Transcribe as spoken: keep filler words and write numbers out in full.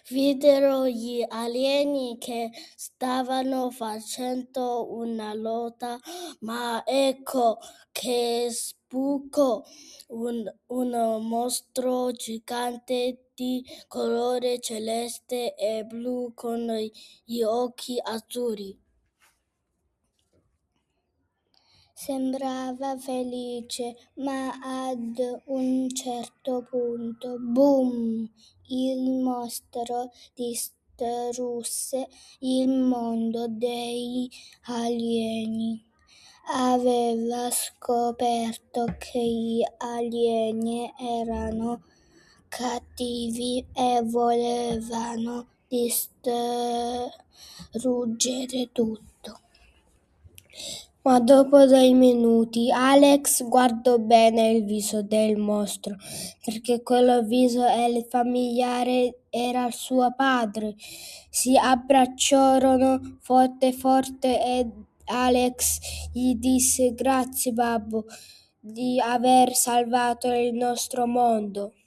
videro gli alieni che stavano facendo una lotta, ma ecco che sbucò un, un mostro gigante di colore celeste e blu con gli occhi azzurri. Sembrava felice, ma ad un certo punto, boom, il mostro distrusse il mondo degli alieni. Aveva scoperto che gli alieni erano cattivi e volevano distruggere tutto. Ma dopo dei minuti Alex guardò bene il viso del mostro, perché quello viso familiare era suo padre. Si abbracciarono forte forte e Alex gli disse: "Grazie babbo di aver salvato il nostro mondo".